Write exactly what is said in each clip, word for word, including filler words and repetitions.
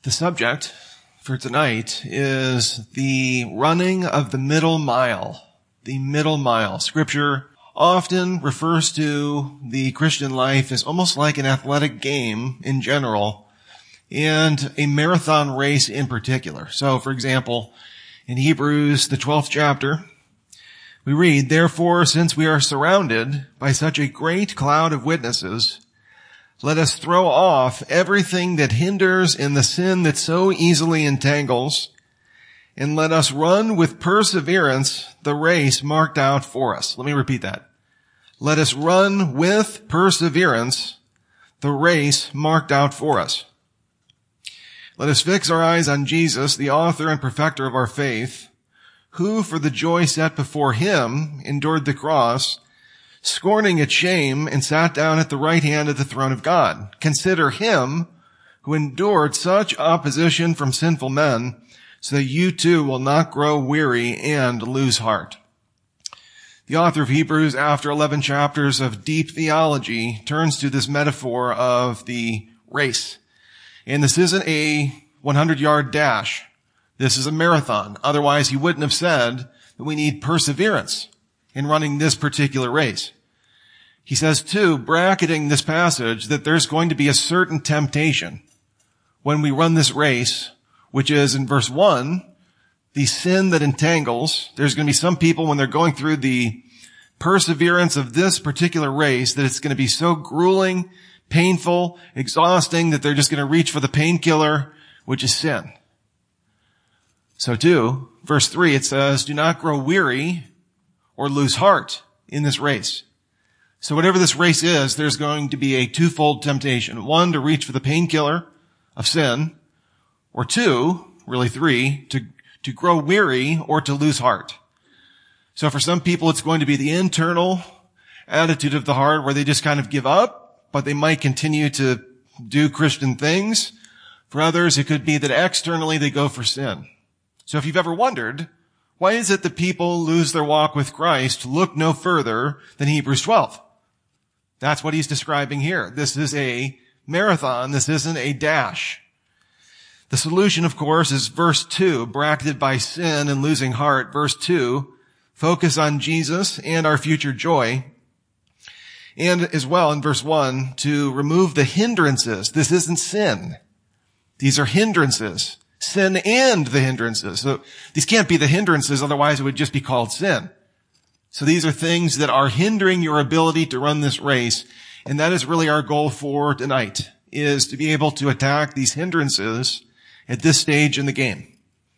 The subject for tonight is the running of the middle mile. The middle mile. Scripture often refers to the Christian life as almost like an athletic game in general and a marathon race in particular. So, for example, in Hebrews, the twelfth chapter, we read, "Therefore, since we are surrounded by such a great cloud of witnesses, let us throw off everything that hinders and the sin that so easily entangles, and let us run with perseverance the race marked out for us." Let me repeat that. Let us run with perseverance the race marked out for us. Let us fix our eyes on Jesus, the author and perfecter of our faith, who for the joy set before him endured the cross, scorning its shame, and sat down at the right hand of the throne of God. Consider him who endured such opposition from sinful men, so that you too will not grow weary and lose heart. The author of Hebrews, after eleven chapters of deep theology, turns to this metaphor of the race. And this isn't a hundred-yard dash. This is a marathon. Otherwise, he wouldn't have said that we need perseverance in running this particular race. He says, too, bracketing this passage, that there's going to be a certain temptation when we run this race, which is in verse one, the sin that entangles. There's going to be some people when they're going through the perseverance of this particular race that it's going to be so grueling, painful, exhausting that they're just going to reach for the painkiller, which is sin. So too, verse three, it says, "Do not grow weary or lose heart in this race." So whatever this race is, there's going to be a twofold temptation. One, to reach for the painkiller of sin, or two, really three, to, to grow weary or to lose heart. So for some people, it's going to be the internal attitude of the heart where they just kind of give up, but they might continue to do Christian things. For others, it could be that externally they go for sin. So if you've ever wondered, why is it that people lose their walk with Christ, look no further than Hebrews twelve. That's what he's describing here. This is a marathon. This isn't a dash. The solution, of course, is verse two, bracketed by sin and losing heart. Verse two, focus on Jesus and our future joy. And as well in verse one, to remove the hindrances. This isn't sin. These are hindrances. Sin and the hindrances. So these can't be the hindrances, otherwise it would just be called sin. So these are things that are hindering your ability to run this race. And that is really our goal for tonight, is to be able to attack these hindrances at this stage in the game.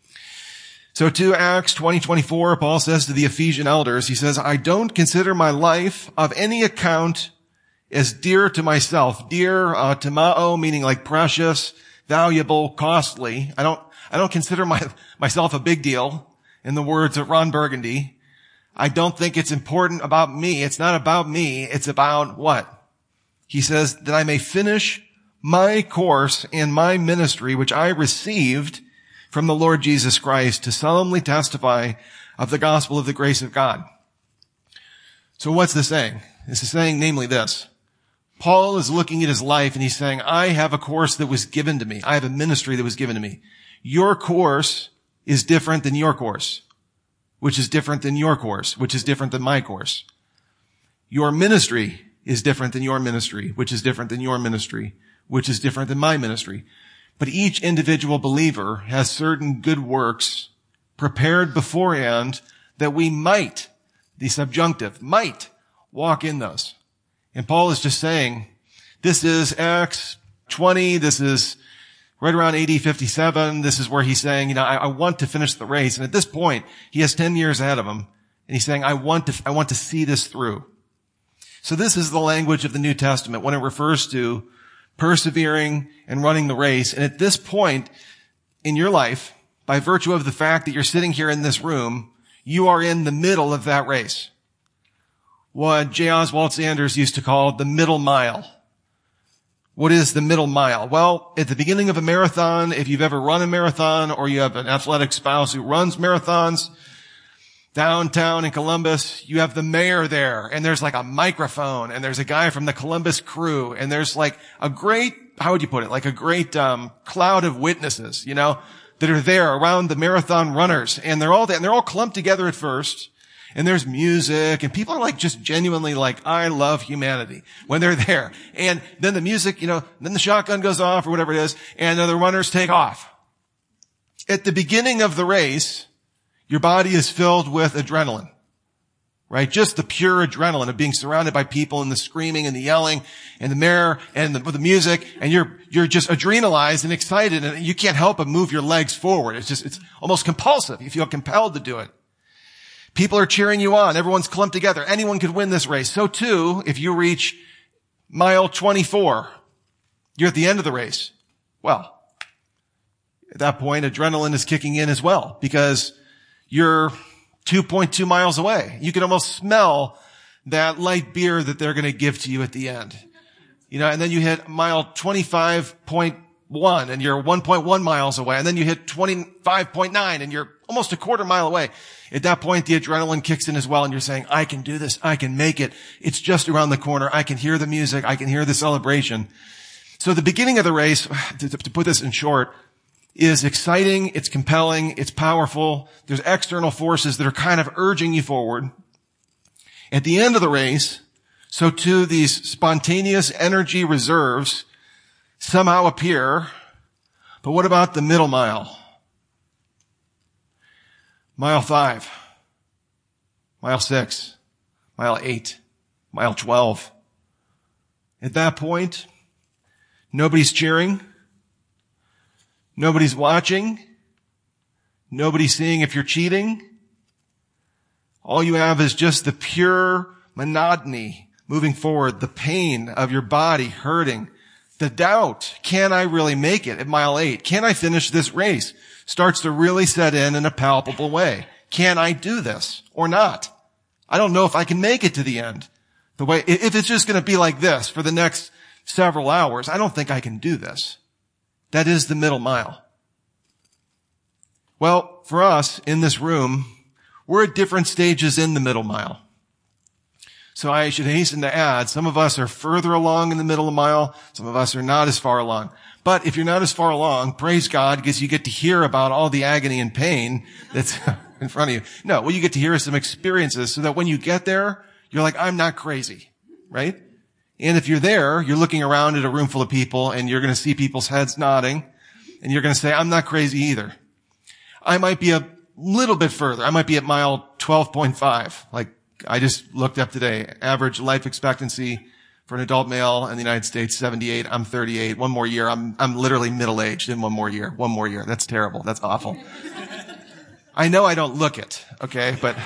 So to Acts twenty twenty-four, Paul says to the Ephesian elders, he says, "I don't consider my life of any account as dear to myself." Dear, uh, timao, meaning like precious, valuable, costly. I don't, I don't consider my, myself a big deal, in the words of Ron Burgundy. I don't think it's important about me. It's not about me. It's about what? He says, "that I may finish my course and my ministry, which I received from the Lord Jesus Christ, to solemnly testify of the gospel of the grace of God." So what's this saying? This is saying namely this. Paul is looking at his life and he's saying, I have a course that was given to me. I have a ministry that was given to me. Your course is different than your course, which is different than your course, which is different than my course. Your ministry is different than your ministry, which is different than your ministry, which is different than my ministry. But each individual believer has certain good works prepared beforehand that we might, the subjunctive, might walk in those. And Paul is just saying, this is Acts twenty, this is right around A D fifty-seven, this is where he's saying, you know, I, I want to finish the race. And at this point, he has ten years ahead of him. And he's saying, I want to, I want to see this through. So this is the language of the New Testament when it refers to persevering and running the race. And at this point in your life, by virtue of the fact that you're sitting here in this room, you are in the middle of that race. What J. Oswald Sanders used to call the middle mile. What is the middle mile? Well, at the beginning of a marathon, if you've ever run a marathon or you have an athletic spouse who runs marathons, downtown in Columbus, you have the mayor there, and there's like a microphone, and there's a guy from the Columbus crew, and there's like a great how would you put it? Like a great, um, cloud of witnesses, you know, that are there around the marathon runners. And they're all there, and they're all clumped together at first. And there's music, and people are like just genuinely like, I love humanity when they're there. And then the music, you know, then the shotgun goes off or whatever it is, and then the runners take off. At the beginning of the race, your body is filled with adrenaline, right? Just the pure adrenaline of being surrounded by people and the screaming and the yelling and the mirror and the, the music, and you're, you're just adrenalized and excited, and you can't help but move your legs forward. It's just, it's almost compulsive. You feel compelled to do it. People are cheering you on. Everyone's clumped together. Anyone could win this race. So too, if you reach mile twenty-four, you're at the end of the race. Well, at that point, adrenaline is kicking in as well, because you're two point two miles away. You can almost smell that light beer that they're going to give to you at the end. You know, and then you hit mile twenty-five point one and you're one point one miles away. And then you hit twenty-five point nine and you're almost a quarter mile away. At that point, the adrenaline kicks in as well, and you're saying, I can do this. I can make it. It's just around the corner. I can hear the music. I can hear the celebration. So the beginning of the race, to, to put this in short, is exciting. It's compelling. It's powerful. There's external forces that are kind of urging you forward. At the end of the race, so too these spontaneous energy reserves somehow appear. But what about the middle mile? Mile five, mile six, mile eight, mile twelve. At that point, nobody's cheering. Nobody's watching. Nobody's seeing if you're cheating. All you have is just the pure monotony moving forward, the pain of your body hurting, the doubt, can I really make it at mile eight? Can I finish this race? Starts to really set in in a palpable way. Can I do this or not? I don't know if I can make it to the end. The way, if it's just going to be like this for the next several hours, I don't think I can do this. That is the middle mile. Well, for us in this room, we're at different stages in the middle mile. So I should hasten to add, some of us are further along in the middle of the mile. Some of us are not as far along. But if you're not as far along, praise God, because you get to hear about all the agony and pain that's in front of you. No, well, you get to hear some experiences so that when you get there, you're like, I'm not crazy, right? And if you're there, you're looking around at a room full of people and you're going to see people's heads nodding and you're going to say, I'm not crazy either. I might be a little bit further. I might be at mile twelve point five. Like I just looked up today, average life expectancy for an adult male in the United States, seventy-eight. I'm thirty-eight. One more year. I'm, I'm literally middle-aged in one more year. One more year. That's terrible. That's awful. I know I don't look it, okay, but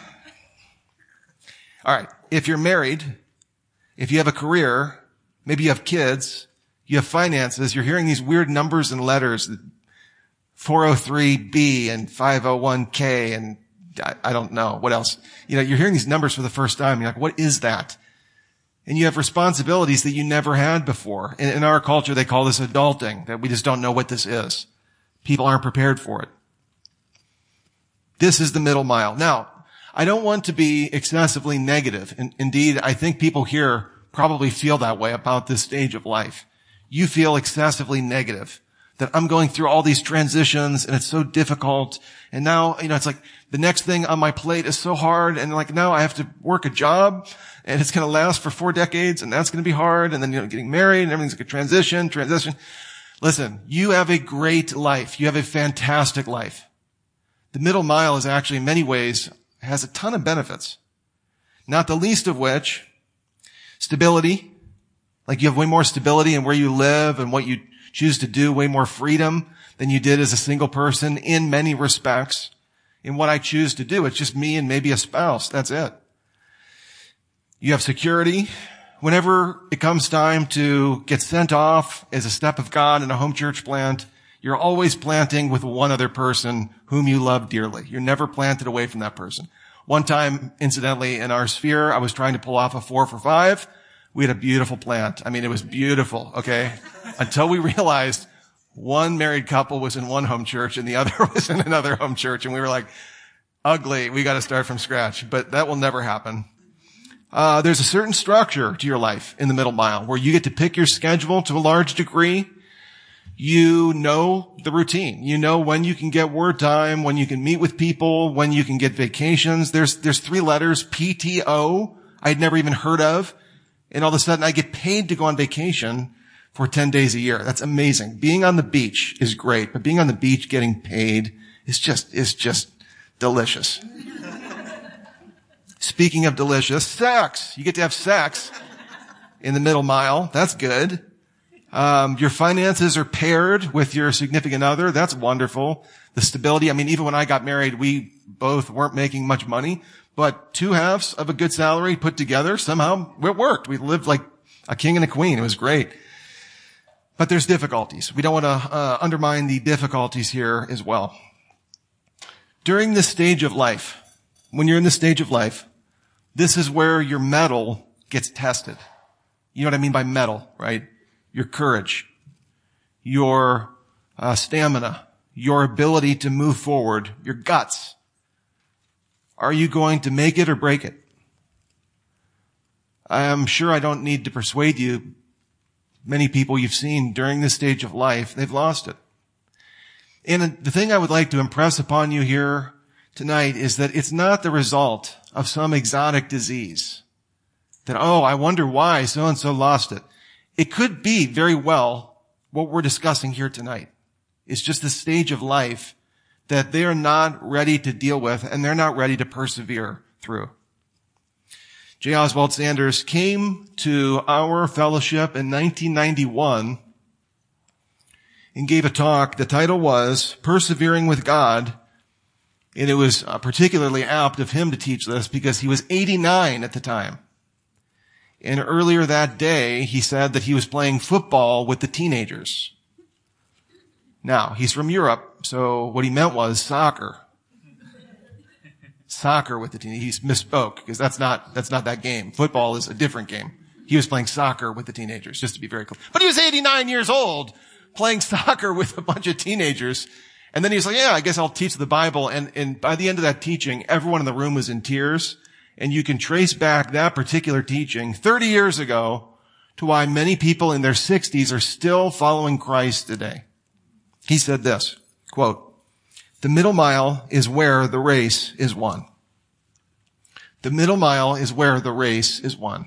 all right. If you're married, if you have a career, maybe you have kids, you have finances, you're hearing these weird numbers and letters, four oh three B and five oh one K and I, I don't know what else. You know, you're hearing these numbers for the first time. You're like, what is that? And you have responsibilities that you never had before. In, in our culture, they call this adulting, that we just don't know what this is. People aren't prepared for it. This is the middle mile. Now, I don't want to be excessively negative. In, indeed, I think people here probably feel that way about this stage of life. You feel excessively negative, that I'm going through all these transitions and it's so difficult. And now, you know, it's like the next thing on my plate is so hard. And like now I have to work a job and it's going to last for four decades and that's going to be hard. And then, you know, getting married and everything's like a transition, transition. Listen, you have a great life. You have a fantastic life. The middle mile is actually in many ways has a ton of benefits. Not the least of which, stability. Like you have way more stability in where you live and what you choose to do, way more freedom than you did as a single person in many respects. In what I choose to do, it's just me and maybe a spouse. That's it. You have security. Whenever it comes time to get sent off as a step of God in a home church plant, you're always planting with one other person whom you love dearly. You're never planted away from that person. One time, incidentally, in our sphere, I was trying to pull off a four for five. We had a beautiful plant. I mean, it was beautiful, okay? Until we realized one married couple was in one home church and the other was in another home church. And we were like, ugly, we got to start from scratch. But that will never happen. Uh, there's a certain structure to your life in the middle mile where you get to pick your schedule to a large degree. You know the routine. You know when you can get word time, when you can meet with people, when you can get vacations. There's, there's three letters, P T O, I'd never even heard of. And all of a sudden I get paid to go on vacation for ten days a year. That's amazing. Being on the beach is great, but being on the beach getting paid is just, is just delicious. Speaking of delicious, sex. You get to have sex in the middle mile. That's good. Um, your finances are paired with your significant other. That's wonderful. The stability. I mean, even when I got married, we both weren't making much money, but two halves of a good salary put together, somehow it worked. We lived like a king and a queen. It was great. But there's difficulties. We don't want to uh, undermine the difficulties here as well. During this stage of life, when you're in this stage of life, this is where your mettle gets tested. You know what I mean by mettle, right? Your courage, your uh, stamina, your ability to move forward, your guts. Are you going to make it or break it? I'm sure I don't need to persuade you. Many people you've seen during this stage of life, they've lost it. And the thing I would like to impress upon you here tonight is that it's not the result of some exotic disease. That, oh, I wonder why so-and-so lost it. It could be very well what we're discussing here tonight. It's just the stage of life that they're not ready to deal with and they're not ready to persevere through. J. Oswald Sanders came to our fellowship in nineteen ninety-one and gave a talk. The title was Persevering with God. And it was particularly apt of him to teach this because he was eighty-nine at the time. And earlier that day, he said that he was playing football with the teenagers. Now, he's from Europe, so what he meant was soccer. Soccer with the teenagers. He misspoke because that's not, that's not that game. Football is a different game. He was playing soccer with the teenagers, just to be very clear. But he was eighty-nine years old playing soccer with a bunch of teenagers. And then he was like, yeah, I guess I'll teach the Bible. And, and by the end of that teaching, everyone in the room was in tears. And you can trace back that particular teaching thirty years ago to why many people in their sixties are still following Christ today. He said this, quote, "The middle mile is where the race is won." The middle mile is where the race is won.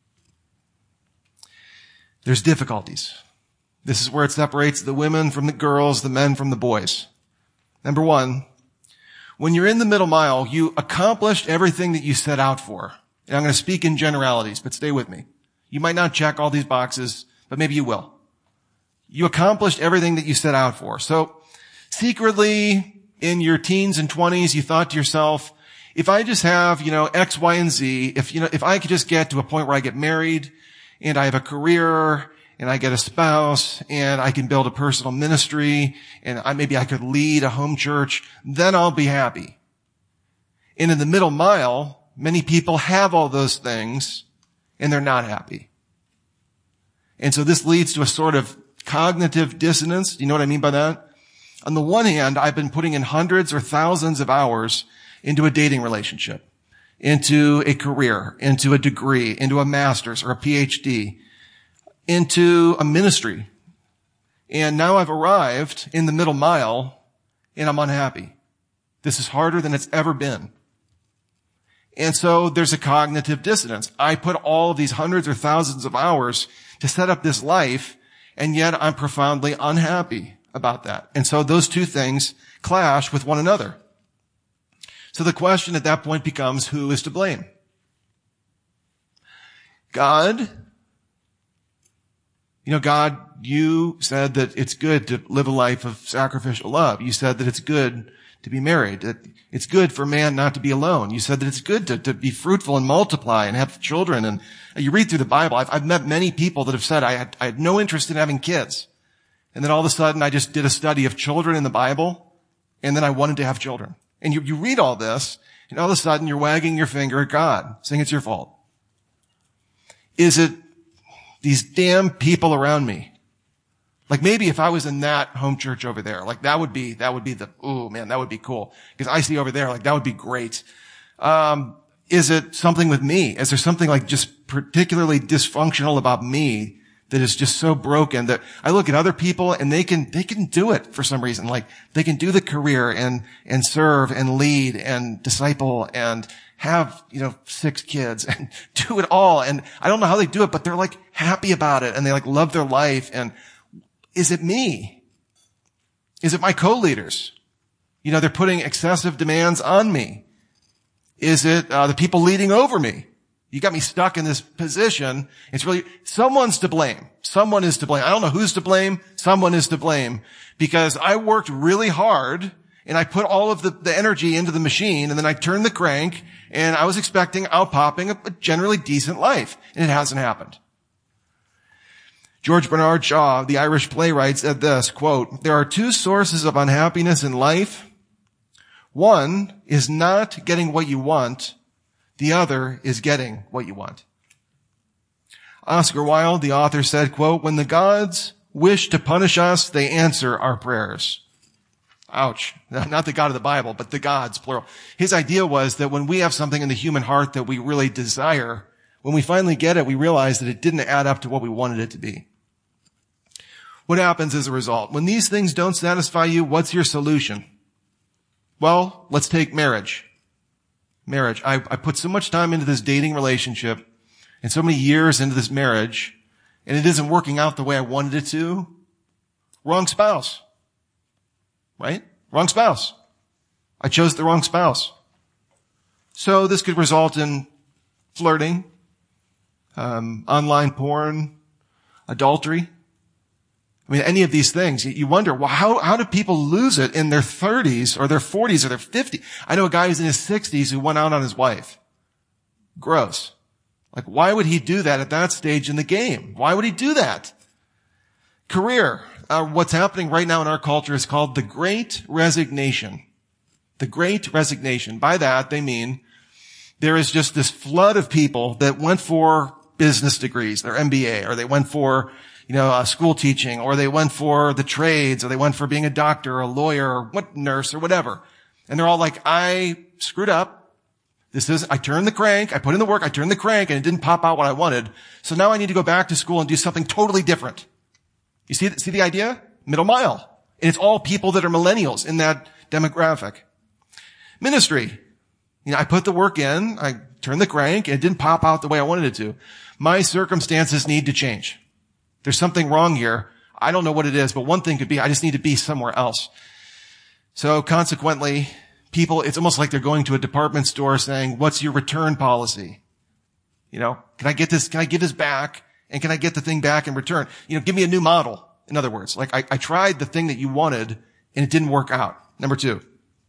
There's difficulties. This is where it separates the women from the girls, the men from the boys. Number one, when you're in the middle mile, you accomplished everything that you set out for. And I'm going to speak in generalities, but stay with me. You might not check all these boxes, but maybe you will. You accomplished everything that you set out for. So secretly in your teens and twenties, you thought to yourself, if I just have, you know, X, Y, and Z, if, you know, if I could just get to a point where I get married and I have a career and I get a spouse and I can build a personal ministry and I, maybe I could lead a home church, then I'll be happy. And in the middle mile, many people have all those things and they're not happy. And so this leads to a sort of cognitive dissonance. Do you know what I mean by that? On the one hand, I've been putting in hundreds or thousands of hours into a dating relationship, into a career, into a degree, into a master's or a P H D, into a ministry. And now I've arrived in the middle mile and I'm unhappy. This is harder than it's ever been. And so there's a cognitive dissonance. I put all of these hundreds or thousands of hours to set up this life, and yet I'm profoundly unhappy about that. And so those two things clash with one another. So the question at that point becomes, who is to blame? God? You know, God, you said that it's good to live a life of sacrificial love. You said that it's good to be married, that it's good for man not to be alone. You said that it's good to, to be fruitful and multiply and have children. And you read through the Bible. I've, I've met many people that have said, I had, I had no interest in having kids. And then all of a sudden I just did a study of children in the Bible. And then I wanted to have children. And you, you read all this, and all of a sudden you're wagging your finger at God, saying it's your fault. Is it these damn people around me? Like maybe if I was in that home church over there, like that would be, that would be the, ooh man, that would be cool. Because I see over there, like that would be great. Um, is it something with me? Is there something like just particularly dysfunctional about me that is just so broken that I look at other people and they can, they can do it for some reason. Like they can do the career and, and serve and lead and disciple and have, you know, six kids and do it all. And I don't know how they do it, but they're like happy about it and they like love their life. And is it me? Is it my co-leaders? You know, they're putting excessive demands on me. Is it uh, the people leading over me? You got me stuck in this position. It's really, someone's to blame. Someone is to blame. I don't know who's to blame. Someone is to blame because I worked really hard and I put all of the, the energy into the machine and then I turned the crank and I was expecting out-popping a, a generally decent life and it hasn't happened. George Bernard Shaw, the Irish playwright, said this, quote, "There are two sources of unhappiness in life. One is not getting what you want. The other is getting what you want." Oscar Wilde, the author, said, quote, "When the gods wish to punish us, they answer our prayers." Ouch. Not the God of the Bible, but the gods, plural. His idea was that when we have something in the human heart that we really desire, when we finally get it, we realize that it didn't add up to what we wanted it to be. What happens as a result? When these things don't satisfy you, what's your solution? Well, let's take marriage. Marriage. I, I put so much time into this dating relationship and so many years into this marriage, and it isn't working out the way I wanted it to. Wrong spouse. Right? Wrong spouse. I chose the wrong spouse. So this could result in flirting, um, online porn, adultery. I mean, any of these things, you wonder, well, how, how do people lose it in their thirties or their forties or their fifties? I know a guy who's in his sixties who went out on his wife. Gross. Like, why would he do that at that stage in the game? Why would he do that? Career. Uh, what's happening right now in our culture is called the Great Resignation. The Great Resignation. By that, they mean there is just this flood of people that went for business degrees, their M B A, or they went for, you know, uh, school teaching, or they went for the trades, or they went for being a doctor, or a lawyer, or what nurse, or whatever. And they're all like, I screwed up. This is, I turned the crank, I put in the work, I turned the crank, and it didn't pop out what I wanted. So now I need to go back to school and do something totally different. You see, see the idea? Middle mile. And it's all people that are millennials in that demographic. Ministry. You know, I put the work in, I turned the crank, and it didn't pop out the way I wanted it to. My circumstances need to change. There's something wrong here. I don't know what it is, but one thing could be I just need to be somewhere else. So consequently, people, it's almost like they're going to a department store saying, what's your return policy? You know, can I get this, can I give this back? And can I get the thing back in return? You know, give me a new model. In other words, like I, I tried the thing that you wanted and it didn't work out. Number two.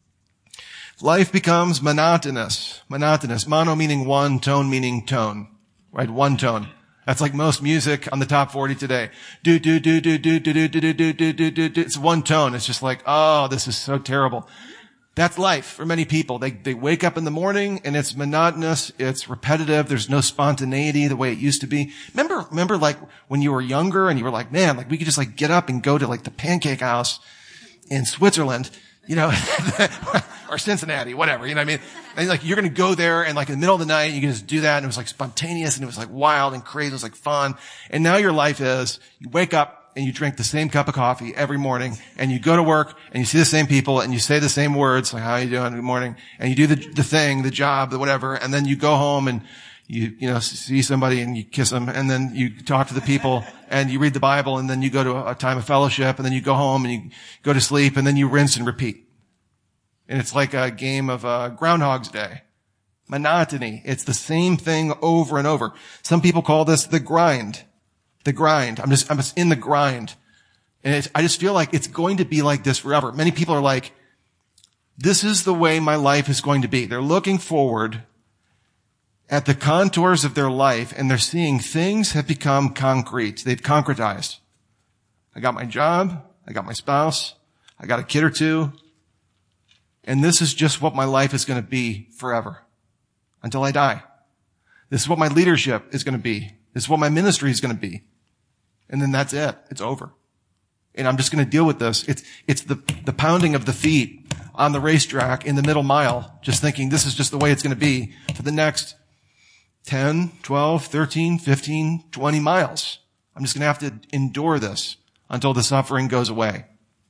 Life becomes monotonous. Monotonous. Mono meaning one, tone meaning tone. Right? One tone. That's like most music on the top forty today. Do, do, do, do, do, do, do, do, do, do, do, do, do. It's one tone. It's just like, oh, this is so terrible. That's life for many people. They, they wake up in the morning and it's monotonous. It's repetitive. There's no spontaneity the way it used to be. Remember, remember like when you were younger and you were like, man, like we could just like get up and go to like the Pancake House in Switzerland, you know, or Cincinnati, whatever, you know what I mean? And like, you're going to go there and like in the middle of the night, you can just do that. And it was like spontaneous and it was like wild and crazy. It was like fun. And now your life is you wake up and you drink the same cup of coffee every morning and you go to work and you see the same people and you say the same words, like, how are you doing? Good morning. And you do the, the thing, the job, the whatever. And then you go home and you, you know, see somebody and you kiss them and then you talk to the people and you read the Bible and then you go to a, a time of fellowship and then you go home and you go to sleep and then you rinse and repeat. And it's like a game of uh, Groundhog's Day. Monotony. It's the same thing over and over. Some people call this the grind. The grind. I'm just, I'm just in the grind. And it's, I just feel like it's going to be like this forever. Many people are like, this is the way my life is going to be. They're looking forward at the contours of their life and they're seeing things have become concrete. They've concretized. I got my job. I got my spouse. I got a kid or two. And this is just what my life is going to be forever until I die. This is what my leadership is going to be. This is what my ministry is going to be. And then that's it. It's over. And I'm just going to deal with this. It's, it's the, the pounding of the feet on the racetrack in the middle mile, just thinking this is just the way it's going to be for the next ten, twelve, thirteen, fifteen, twenty miles. I'm just going to have to endure this until the suffering goes away.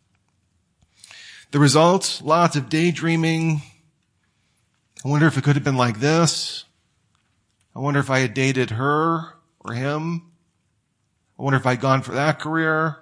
The results, lots of daydreaming. I wonder if it could have been like this. I wonder if I had dated her or him. I wonder if I'd gone for that career.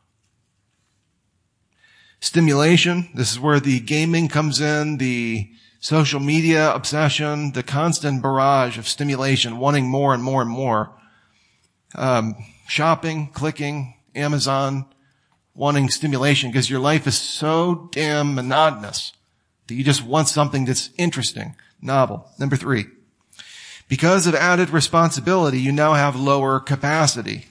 Stimulation. This is where the gaming comes in, the social media obsession, the constant barrage of stimulation, wanting more and more and more. Um, shopping, clicking, Amazon, wanting stimulation because your life is so damn monotonous that you just want something that's interesting, novel. Number three, because of added responsibility, you now have lower capacity.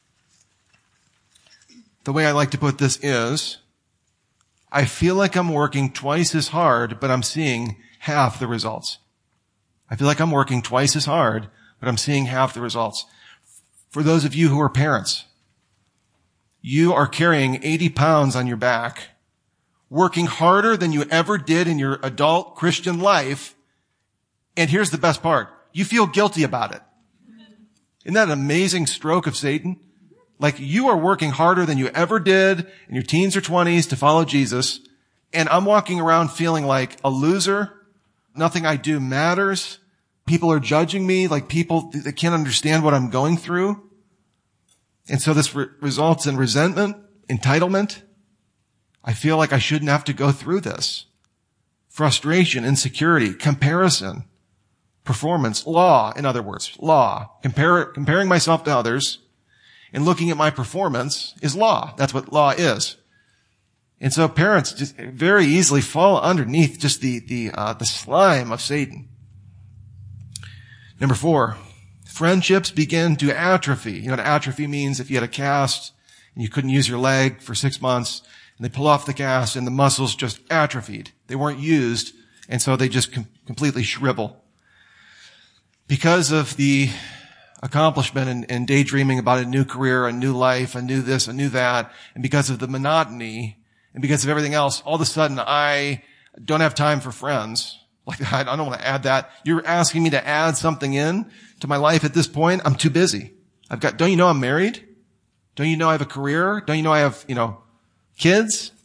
The way I like to put this is, I feel like I'm working twice as hard, but I'm seeing half the results. I feel like I'm working twice as hard, but I'm seeing half the results. For those of you who are parents, you are carrying eighty pounds on your back, working harder than you ever did in your adult Christian life. And here's the best part. You feel guilty about it. Isn't that an amazing stroke of Satan? Like you are working harder than you ever did in your teens or twenties to follow Jesus. And I'm walking around feeling like a loser. Nothing I do matters. People are judging me like people that can't understand what I'm going through. And so this re- results in resentment, entitlement. I feel like I shouldn't have to go through this. Frustration, insecurity, comparison, performance, law, in other words, law. Compare, comparing myself to others and looking at my performance is law. That's what law is. And so parents just very easily fall underneath just the, the, uh, the slime of Satan. Number four, friendships begin to atrophy. You know what atrophy means? If you had a cast and you couldn't use your leg for six months and they pull off the cast and the muscles just atrophied. They weren't used. And so they just com- completely shrivel. Because of the accomplishment and, and daydreaming about a new career, a new life, a new this, a new that, and because of the monotony and because of everything else, all of a sudden I don't have time for friends. Like, I don't want to add that. You're asking me to add something in to my life at this point? I'm too busy. I've got, don't you know I'm married? Don't you know I have a career? Don't you know I have, you know, kids?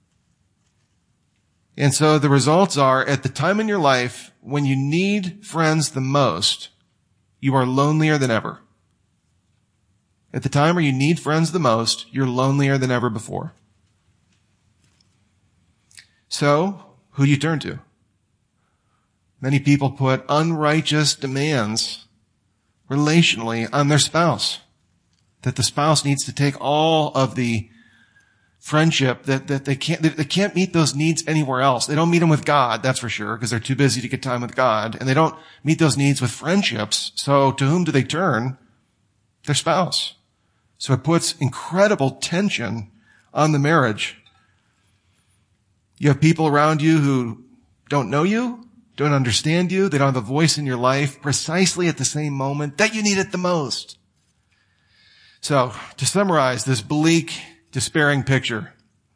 And so the results are, at the time in your life when you need friends the most, you are lonelier than ever. At the time where you need friends the most, you're lonelier than ever before. So, who do you turn to? Many people put unrighteous demands relationally on their spouse. That the spouse needs to take all of the friendship, that, that they can't, they can't meet those needs anywhere else. They don't meet them with God, that's for sure, because they're too busy to get time with God. And they don't meet those needs with friendships. So to whom do they turn? Their spouse. So it puts incredible tension on the marriage. You have people around you who don't know you, don't understand you, they don't have a voice in your life precisely at the same moment that you need it the most. So, to summarize this bleak, despairing picture,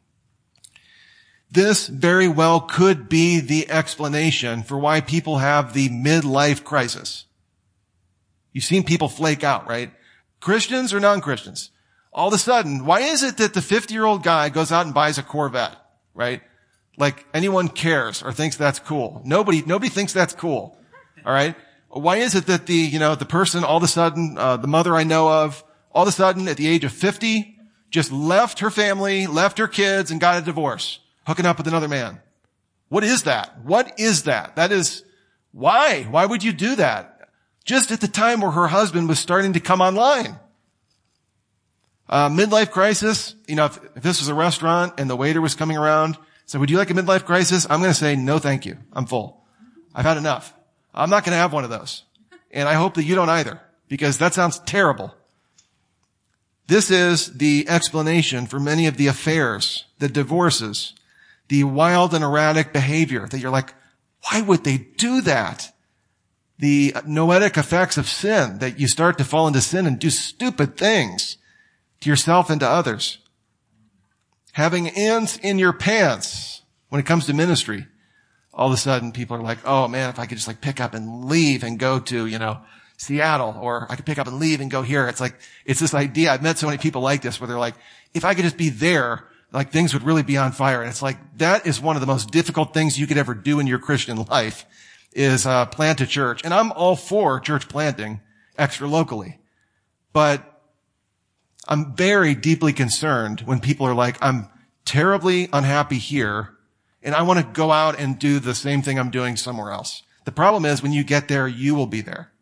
this very well could be the explanation for why people have the midlife crisis. You've seen people flake out, right? Christians or non-Christians. All of a sudden, why is it that the fifty-year-old guy goes out and buys a Corvette, right? Like anyone cares or thinks that's cool. Nobody, nobody thinks that's cool. All right. Why is it that the, you know, the person all of a sudden, uh, the mother I know of, all of a sudden at the age of fifty, just left her family, left her kids and got a divorce, hooking up with another man? What is that? What is that? That is, why? Why would you do that? Just at the time where her husband was starting to come online. Uh, midlife crisis, you know, if, if this was a restaurant and the waiter was coming around, so would you like a midlife crisis? I'm going to say, no, thank you. I'm full. I've had enough. I'm not going to have one of those. And I hope that you don't either, because that sounds terrible. This is the explanation for many of the affairs, the divorces, the wild and erratic behavior that you're like, why would they do that? The noetic effects of sin, that you start to fall into sin and do stupid things to yourself and to others. Having ants in your pants. When it comes to ministry, all of a sudden people are like, oh man, if I could just like pick up and leave and go to, you know, Seattle, or I could pick up and leave and go here. It's like, it's this idea. I've met so many people like this where they're like, if I could just be there, like things would really be on fire. And it's like, that is one of the most difficult things you could ever do in your Christian life is, uh, plant a church. And I'm all for church planting extra locally. But I'm very deeply concerned when people are like, I'm terribly unhappy here and I want to go out and do the same thing I'm doing somewhere else. The problem is when you get there, you will be there.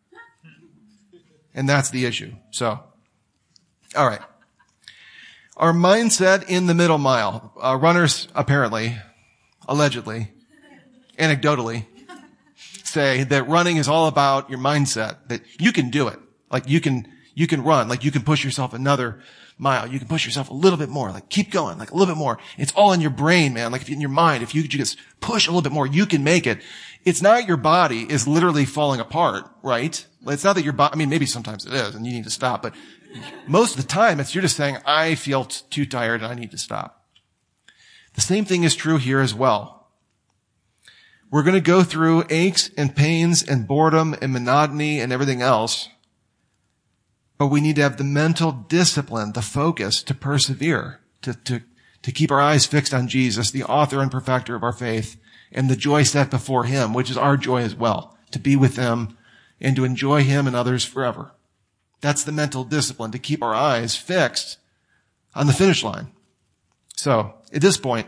And that's the issue. So, all right. Our mindset in the middle mile. Uh, runners apparently, allegedly, anecdotally, say that running is all about your mindset, that you can do it. Like you can, you can run, like you can push yourself another mile. You can push yourself a little bit more, like keep going, like a little bit more. It's all in your brain, man. Like if in your mind, if you could just push a little bit more, you can make it. It's not your body is literally falling apart, right? It's not that your body, I mean, maybe sometimes it is and you need to stop, but most of the time it's you're just saying, I feel t- too tired and I need to stop. The same thing is true here as well. We're going to go through aches and pains and boredom and monotony and everything else, but we need to have the mental discipline, the focus to persevere, to, to, to keep our eyes fixed on Jesus, the author and perfecter of our faith, and the joy set before him, which is our joy as well, to be with him and to enjoy him and others forever. That's the mental discipline, to keep our eyes fixed on the finish line. So, at this point,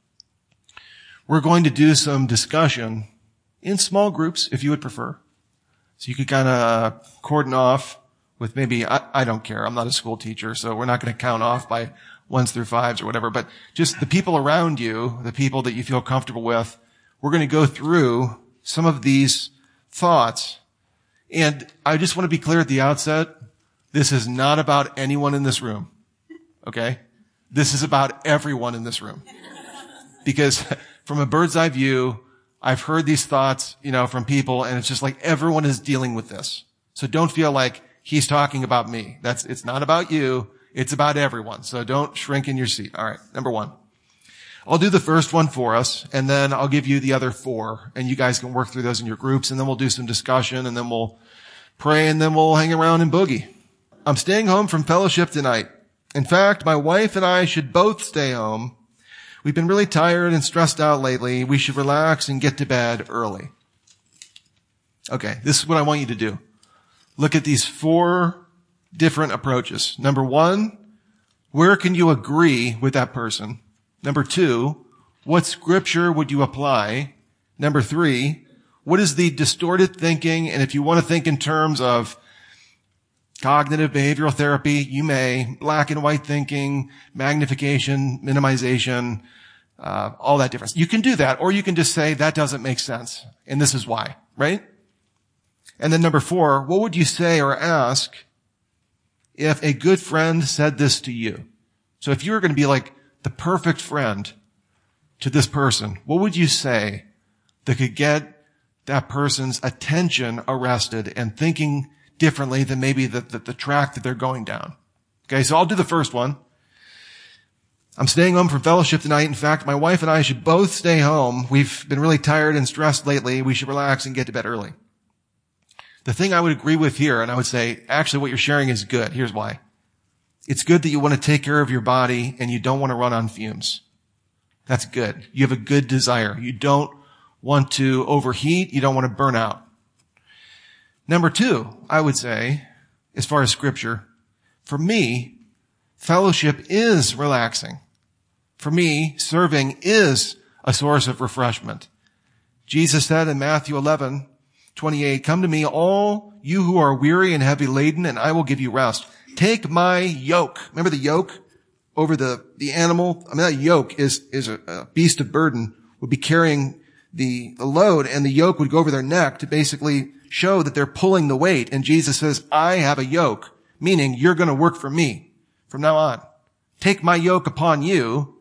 we're going to do some discussion in small groups, if you would prefer. So you could kind of cordon off with maybe, I, I don't care, I'm not a school teacher, so we're not going to count off by ones through fives or whatever, but just the people around you, the people that you feel comfortable with, we're going to go through some of these thoughts. And I just want to be clear at the outset, this is not about anyone in this room. Okay? This is about everyone in this room. Because from a bird's eye view, I've heard these thoughts, you know, from people, and it's just like everyone is dealing with this. So don't feel like he's talking about me. That's, it's not about you. It's about everyone. So don't shrink in your seat. All right. Number one. I'll do the first one for us, and then I'll give you the other four, and you guys can work through those in your groups, and then we'll do some discussion, and then we'll pray, and then we'll hang around and boogie. I'm staying home from fellowship tonight. In fact, my wife and I should both stay home. We've been really tired and stressed out lately. We should relax and get to bed early. Okay, this is what I want you to do. Look at these four different approaches. Number one, where can you agree with that person? Number two, what scripture would you apply? Number three, what is the distorted thinking? And if you want to think in terms of cognitive behavioral therapy, you may. Black and white thinking, magnification, minimization, uh, all that difference. You can do that, or you can just say, that doesn't make sense, and this is why, right? And then number four, what would you say or ask if a good friend said this to you? So if you were going to be like the perfect friend to this person, what would you say that could get that person's attention arrested and thinking differently than maybe the, the, the track that they're going down? Okay, so I'll do the first one. I'm staying home from fellowship tonight. In fact, my wife and I should both stay home. We've been really tired and stressed lately. We should relax and get to bed early. The thing I would agree with here, and I would say, actually what you're sharing is good. Here's why. It's good that you want to take care of your body and you don't want to run on fumes. That's good. You have a good desire. You don't want to overheat. You don't want to burn out. Number two, I would say, as far as scripture, for me, fellowship is relaxing. For me, serving is a source of refreshment. Jesus said in Matthew eleven twenty-eight, come to me, all you who are weary and heavy laden, and I will give you rest. Take my yoke. Remember the yoke over the, the animal? I mean, that yoke is, is a, a beast of burden, would be carrying the, the load, and the yoke would go over their neck to basically show that they're pulling the weight. And Jesus says, I have a yoke, meaning you're going to work for me from now on. Take my yoke upon you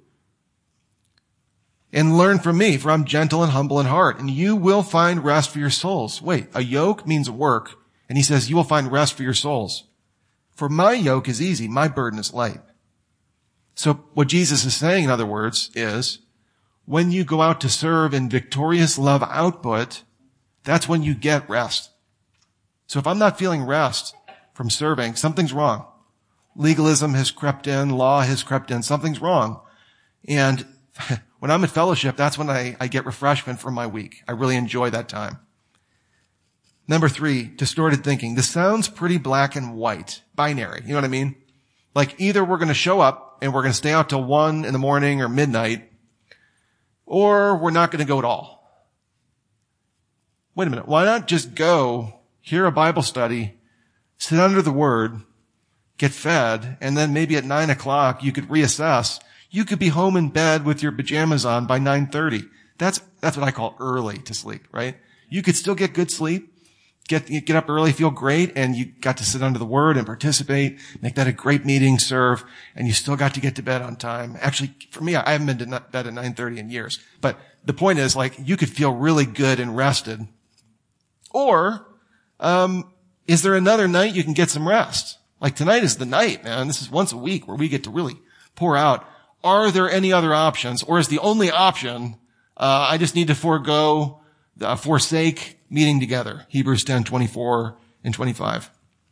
and learn from me, for I'm gentle and humble in heart, and you will find rest for your souls. Wait, a yoke means work, and he says you will find rest for your souls. For my yoke is easy, my burden is light. So what Jesus is saying, in other words, is when you go out to serve in victorious love output, that's when you get rest. So if I'm not feeling rest from serving, something's wrong. Legalism has crept in, law has crept in, something's wrong. And when I'm at fellowship, that's when I, I get refreshment from my week. I really enjoy that time. Number three, distorted thinking. This sounds pretty black and white, binary. You know what I mean? Like either we're going to show up and we're going to stay out till one in the morning or midnight, or we're not going to go at all. Wait a minute. Why not just go, hear a Bible study, sit under the Word, get fed, and then maybe at nine o'clock you could reassess. You could be home in bed with your pajamas on by nine thirty. That's, that's what I call early to sleep, right? You could still get good sleep, get, get up early, feel great, and you got to sit under the Word and participate, make that a great meeting, serve, and you still got to get to bed on time. Actually, for me, I haven't been to bed at nine thirty in years. But the point is, like, you could feel really good and rested. Or, um, is there another night you can get some rest? Like tonight is the night, man. This is once a week where we get to really pour out. Are there any other options? Or is the only option, uh, I just need to forego, uh, forsake meeting together? Hebrews ten, twenty-four and twenty-five.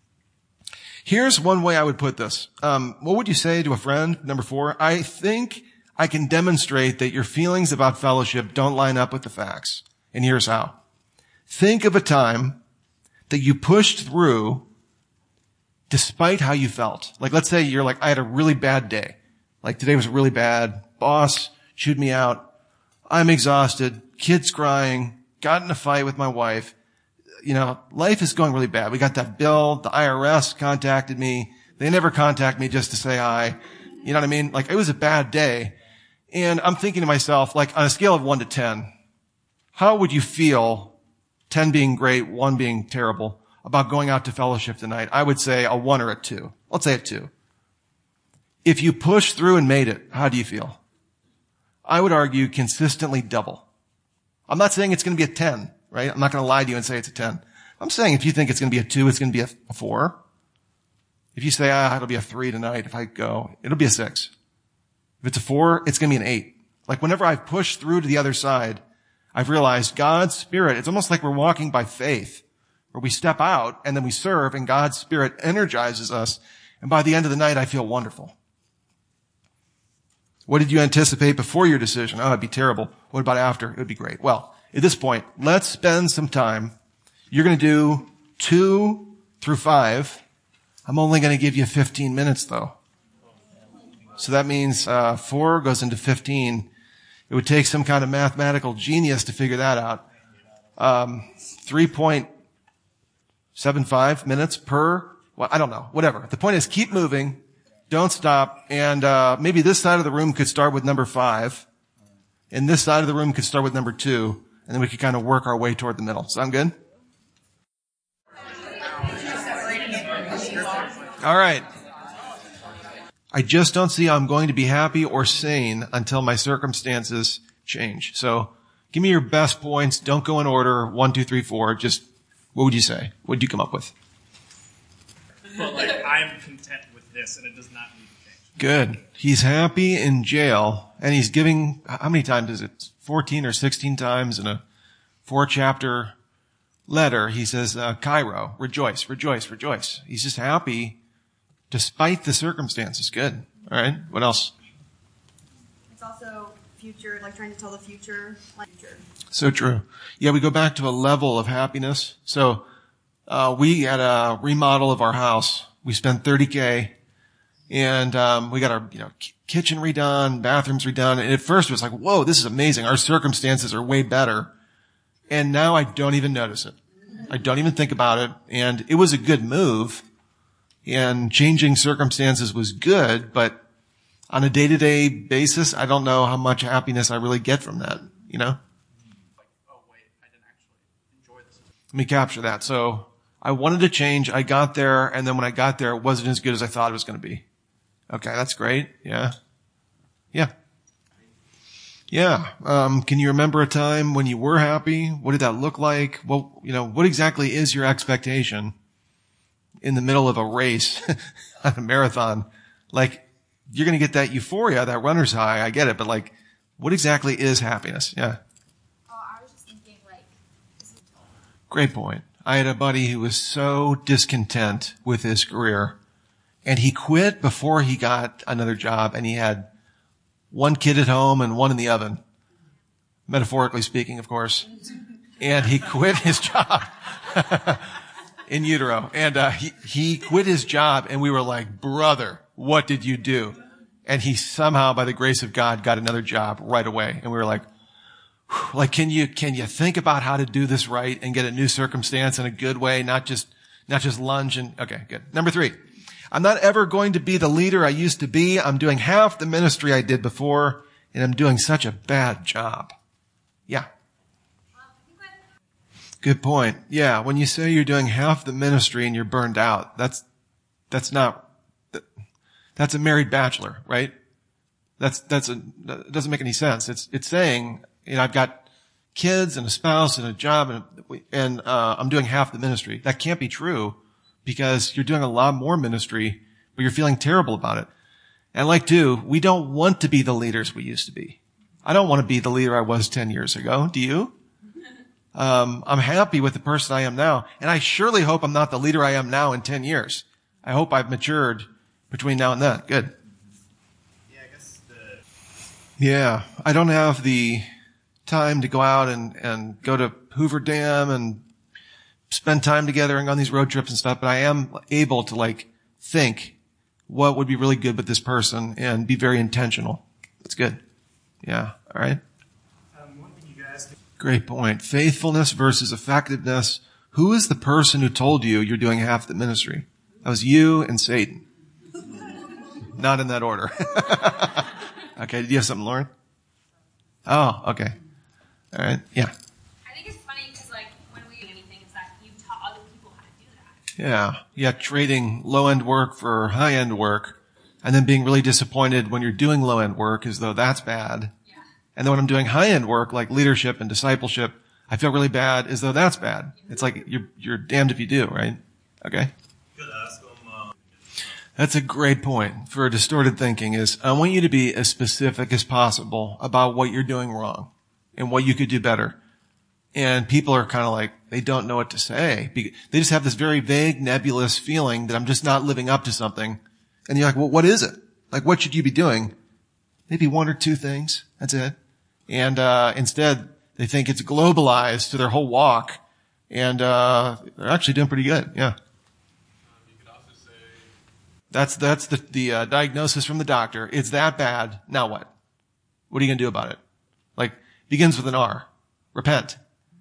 Here's one way I would put this. Um, what would you say to a friend? Number four, I think I can demonstrate that your feelings about fellowship don't line up with the facts. And here's how. Think of a time that you pushed through despite how you felt. Like, let's say you're like, I had a really bad day. Like, today was really bad. Boss chewed me out. I'm exhausted. Kids crying. Got in a fight with my wife. You know, life is going really bad. We got that bill. The I R S contacted me. They never contact me just to say hi. You know what I mean? Like, it was a bad day. And I'm thinking to myself, like, on a scale of one to ten, how would you feel, ten being great, one being terrible, about going out to fellowship tonight? I would say a one or a two. Let's say a two. If you pushed through and made it, how do you feel? I would argue consistently double. I'm not saying it's going to be a ten, right? I'm not going to lie to you and say it's a ten. I'm saying if you think it's going to be a two, it's going to be a four. If you say, ah, it'll be a three tonight if I go, it'll be a six. If it's a four, it's going to be an eight. Like whenever I've pushed through to the other side, I've realized God's Spirit, it's almost like we're walking by faith, where we step out and then we serve and God's Spirit energizes us. And by the end of the night, I feel wonderful. What did you anticipate before your decision? Oh, it'd be terrible. What about after? It would be great. Well, at this point, let's spend some time. You're going to do two through five. I'm only going to give you fifteen minutes though. So that means, uh, four goes into fifteen. It would take some kind of mathematical genius to figure that out. Um, three point seven five minutes per, well, I don't know, whatever. The point is keep moving. Don't stop. And, uh, maybe this side of the room could start with number five. And this side of the room could start with number two. And then we could kind of work our way toward the middle. Sound good? All right. I just don't see how I'm going to be happy or sane until my circumstances change. So give me your best points. Don't go in order. One, two, three, four. Just, what would you say? What did you come up with? Well, like, I'm content with this and it does not need to change. Good. He's happy in jail and he's giving, how many times is it? fourteen or sixteen times in a four chapter letter. He says, uh, Cairo, rejoice, rejoice, rejoice. He's just happy despite the circumstances. Good. All right. What else? It's also future, like trying to tell the future, like future. So true. Yeah, we go back to a level of happiness. So, uh, we had a remodel of our house. We spent thirty K and, um, we got our, you know, k- kitchen redone, bathrooms redone. And at first it was like, whoa, this is amazing. Our circumstances are way better. And now I don't even notice it. I don't even think about it. And it was a good move. And changing circumstances was good, but on a day-to-day basis, I don't know how much happiness I really get from that, you know? Like, oh wait, I didn't actually enjoy this. Let me capture that. So I wanted to change. I got there, and then when I got there, it wasn't as good as I thought it was going to be. Okay, that's great. Yeah. Yeah. Yeah. Um, can you remember a time when you were happy? What did that look like? Well, you know, what exactly is your expectation in the middle of a race, on a marathon? Like, you're going to get that euphoria, that runner's high. I get it. But like, What exactly is happiness? Yeah. Oh, I was just thinking, like, this is Great point. I had a buddy who was so discontent with his career, and he quit before he got another job, and he had one kid at home and one in the oven. Metaphorically speaking, of course. And he quit his job in utero. And uh, he, he quit his job, and we were like, brother, what did you do? And he somehow, by the grace of God, got another job right away. And we were like, whew, like, can you, can you think about how to do this right and get a new circumstance in a good way, not just, not just lunge and, okay, good. Number three. I'm not ever going to be the leader I used to be. I'm doing half the ministry I did before, and I'm doing such a bad job. Yeah. Good point. Yeah, when you say you're doing half the ministry and you're burned out, that's, that's not, that's a married bachelor, right? That's, that's a, that doesn't make any sense. It's, it's saying, you know, I've got kids and a spouse and a job and, and, uh, I'm doing half the ministry. That can't be true because you're doing a lot more ministry, but you're feeling terrible about it. And like too, we don't want to be the leaders we used to be. I don't want to be the leader I was ten years ago. Do you? Um, I'm happy with the person I am now. And I surely hope I'm not the leader I am now in ten years. I hope I've matured between now and then. Good. Yeah, I guess the... Yeah. I don't have the time to go out and, and go to Hoover Dam and spend time together and go on these road trips and stuff, but I am able to like think what would be really good with this person and be very intentional. That's good. Yeah. All right. Um, one thing you guys... Great point. Faithfulness versus effectiveness. Who is the person who told you you're doing half the ministry? That was you and Satan. Not in that order. Okay. Do you have something, Lauren? Oh, okay. All right. Yeah. I think it's funny because, like, when we do anything, it's that you taught other people how to do that. Yeah. Yeah. Trading low-end work for high-end work and then being really disappointed when you're doing low-end work as though that's bad. Yeah. And then when I'm doing high-end work like leadership and discipleship, I feel really bad as though that's bad. It's like you're, you're damned if you do, right? Okay. Could ask them, uh... That's a great point for distorted thinking is I want you to be as specific as possible about what you're doing wrong and what you could do better. And people are kind of like, they don't know what to say. They just have this very vague, nebulous feeling that I'm just not living up to something. And you're like, well, what is it? Like, what should you be doing? Maybe one or two things. That's it. And, uh, instead they think it's globalized to their whole walk. And, uh, they're actually doing pretty good. Yeah. You could also say, That's, that's the, the, uh, diagnosis from the doctor. It's that bad. Now what? What are you going to do about it? Like, begins with an R. Repent.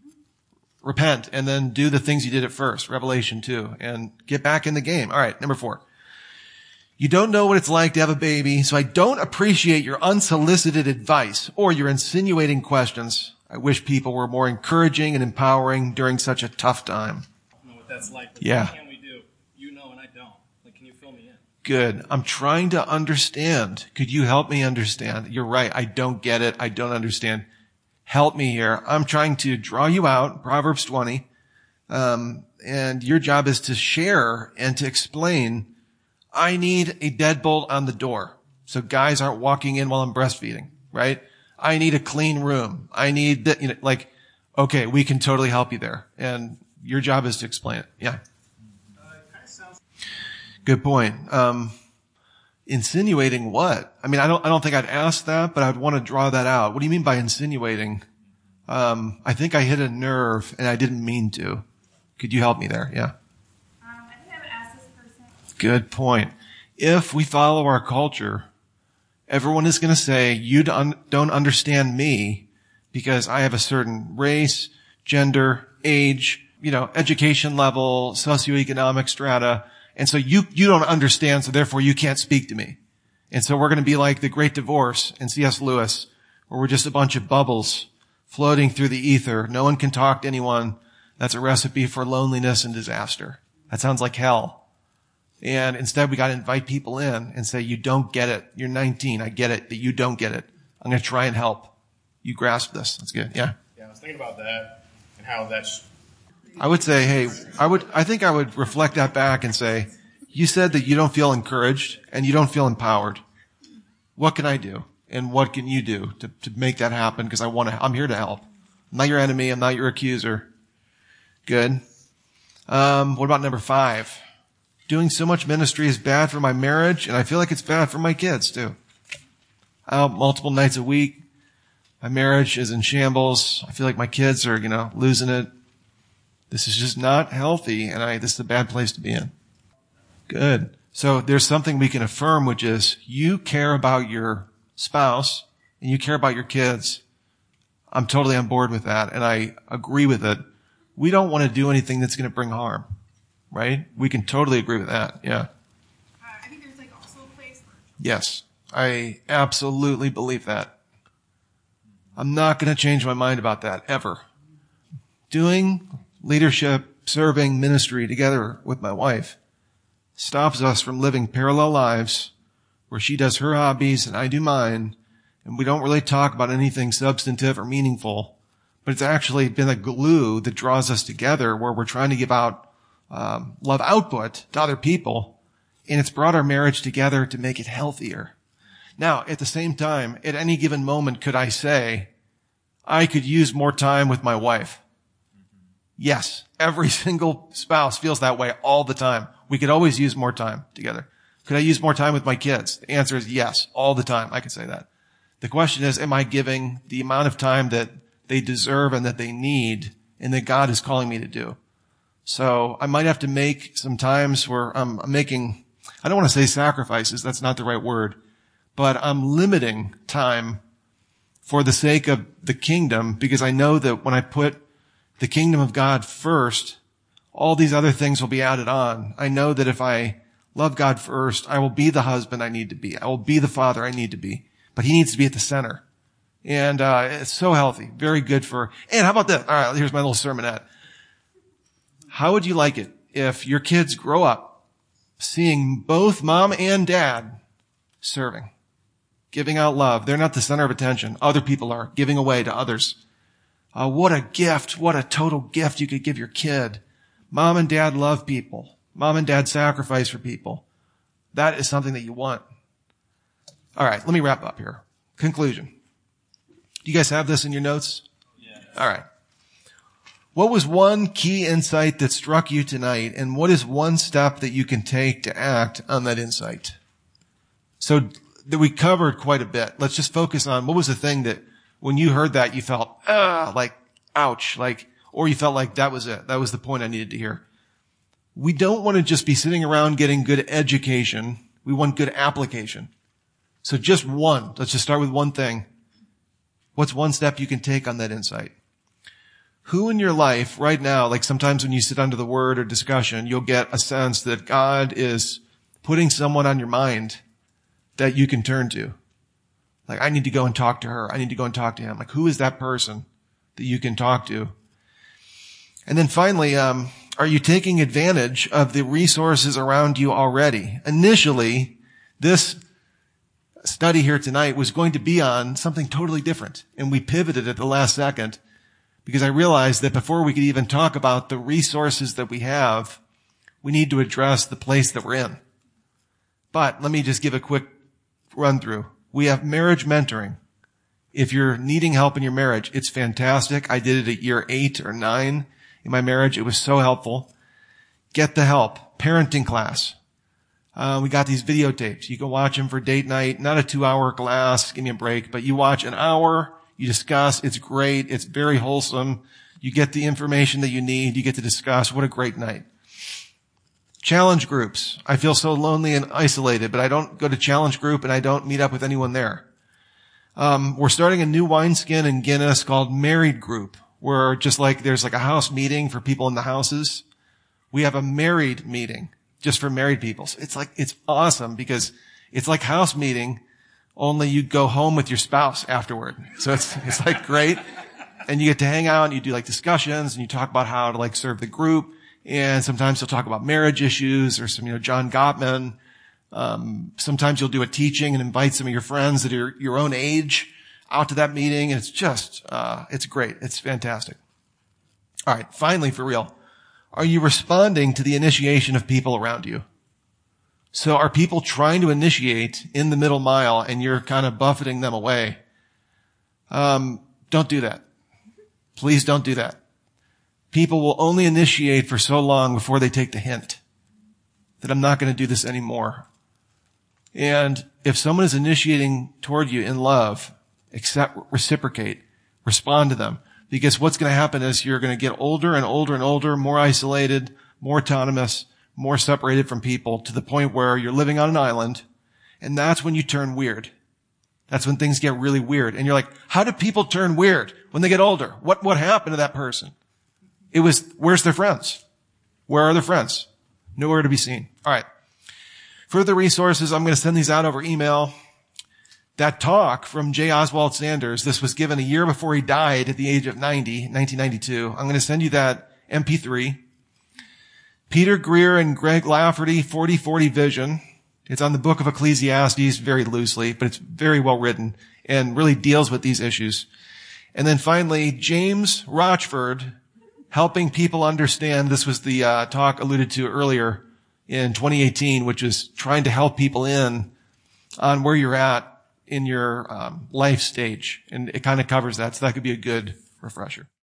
Repent and then do the things you did at first. Revelation two. And get back in the game. All right. Number four. You don't know what it's like to have a baby, so I don't appreciate your unsolicited advice or your insinuating questions. I wish people were more encouraging and empowering during such a tough time. I don't know what that's like. But Yeah. What can we do? You know and I don't. Like, can you fill me in? Good. I'm trying to understand. Could you help me understand? You're right. I don't get it. I don't understand. Help me here. I'm trying to draw you out, Proverbs twenty. Um, and your job is to share and to explain, I need a deadbolt on the door so guys aren't walking in while I'm breastfeeding, right? I need a clean room. I need that, you know, like, okay, we can totally help you there. And your job is to explain it. Yeah. Uh, it kind of sounds... Good point. Um, insinuating what? I mean, I don't, I don't think I'd ask that, but I'd want to draw that out. What do you mean by insinuating? Um, I think I hit a nerve and I didn't mean to. Could you help me there? Yeah. Um, I think I would ask this person. Good point. If we follow our culture, everyone is going to say, you don't understand me because I have a certain race, gender, age, you know, education level, socioeconomic strata. And so you, you don't understand, so therefore you can't speak to me. And so we're going to be like the Great Divorce in C S Lewis, where we're just a bunch of bubbles floating through the ether. No one can talk to anyone. That's a recipe for loneliness and disaster. That sounds like hell. And instead we got to invite people in and say, you don't get it. You're nineteen. I get it that you don't get it. I'm going to try and help you grasp this. That's good. Yeah. Yeah, I was thinking about that and how that's... I would say, hey, I would, I think I would reflect that back and say, you said that you don't feel encouraged and you don't feel empowered. What can I do? And what can you do to, to make that happen? Because I want to, I'm here to help. I'm not your enemy. I'm not your accuser. Good. Um, what about number five? Doing so much ministry is bad for my marriage, and I feel like it's bad for my kids too. Out multiple nights a week. My marriage is in shambles. I feel like my kids are, you know, losing it. This is just not healthy, and I, this is a bad place to be in. Good. So there's something we can affirm, which is you care about your spouse and you care about your kids. I'm totally on board with that, and I agree with it. We don't want to do anything that's going to bring harm, right? We can totally agree with that. Yeah. Uh, I think there's like also a place for. Yes, I absolutely believe that. I'm not going to change my mind about that ever. Doing leadership, serving, ministry together with my wife stops us from living parallel lives where she does her hobbies and I do mine, and we don't really talk about anything substantive or meaningful, but it's actually been a glue that draws us together where we're trying to give out um, love output to other people, and it's brought our marriage together to make it healthier. Now, at the same time, at any given moment, could I say, I could use more time with my wife? Yes, every single spouse feels that way all the time. We could always use more time together. Could I use more time with my kids? The answer is yes, all the time. I could say that. The question is, am I giving the amount of time that they deserve and that they need and that God is calling me to do? So I might have to make some times where I'm, I'm making, I don't want to say sacrifices, that's not the right word, but I'm limiting time for the sake of the kingdom, because I know that when I put the kingdom of God first, all these other things will be added on. I know that if I love God first, I will be the husband I need to be. I will be the father I need to be. But he needs to be at the center. And uh it's so healthy. Very good for, and how about this? All right, here's my little sermonette. How would you like it if your kids grow up seeing both mom and dad serving, giving out love? They're not the center of attention. Other people are giving away to others. Uh, what a gift. What a total gift you could give your kid. Mom and dad love people. Mom and dad sacrifice for people. That is something that you want. All right, let me wrap up here. Conclusion. Do you guys have this in your notes? Yeah. All right. What was one key insight that struck you tonight, and what is one step that you can take to act on that insight? So that we covered quite a bit. Let's just focus on what was the thing that when you heard that you felt, ah, like, ouch, like, or you felt like that was it. That was the point I needed to hear. We don't want to just be sitting around getting good education. We want good application. So just one. Let's just start with one thing. What's one step you can take on that insight? Who in your life right now, like sometimes when you sit under the word or discussion, you'll get a sense that God is putting someone on your mind that you can turn to. Like, I need to go and talk to her. I need to go and talk to him. Like, who is that person that you can talk to? And then finally, um, are you taking advantage of the resources around you already? Initially, this study here tonight was going to be on something totally different, and we pivoted at the last second because I realized that before we could even talk about the resources that we have, we need to address the place that we're in. But let me just give a quick run through. We have marriage mentoring. If you're needing help in your marriage, it's fantastic. I did it at year eight or nine in my marriage. It was so helpful. Get the help. Parenting class. Uh, we got these videotapes. You can watch them for date night. Not a two-hour class. Give me a break. But you watch an hour. You discuss. It's great. It's very wholesome. You get the information that you need. You get to discuss. What a great night. Challenge groups. I feel so lonely and isolated, but I don't go to challenge group and I don't meet up with anyone there. Um, we're starting a new wineskin in Guinness called Married Group, where just like there's like a house meeting for people in the houses, we have a married meeting just for married people. So it's like, it's awesome because it's like house meeting, only you go home with your spouse afterward. So it's, it's like great. And you get to hang out and you do like discussions and you talk about how to like serve the group. And sometimes you'll talk about marriage issues or some, you know, John Gottman. Um, sometimes you'll do a teaching and invite some of your friends that are your own age out to that meeting. And it's just, uh, it's great. It's fantastic. All right. Finally, for real. Are you responding to the initiation of people around you? So are people trying to initiate in the middle mile and you're kind of buffeting them away? Um, don't do that. Please don't do that. People will only initiate for so long before they take the hint that I'm not going to do this anymore. And if someone is initiating toward you in love, accept, reciprocate, respond to them. Because what's going to happen is you're going to get older and older and older, more isolated, more autonomous, more separated from people, to the point where you're living on an island. And that's when you turn weird. That's when things get really weird. And you're like, how do people turn weird when they get older? What, what happened to that person? It was, where's their friends? Where are their friends? Nowhere to be seen. All right. Further resources, I'm going to send these out over email. That talk from J. Oswald Sanders, this was given a year before he died at the age of ninety, nineteen ninety-two. I'm going to send you that M P three. Peter Greer and Greg Lafferty, forty forty Vision. It's on the book of Ecclesiastes very loosely, but it's very well written and really deals with these issues. And then finally, James Rochford, Helping People Understand. This was the uh, talk alluded to earlier in twenty eighteen, which is trying to help people in on where you're at in your um, life stage. And it kind of covers that, so that could be a good refresher.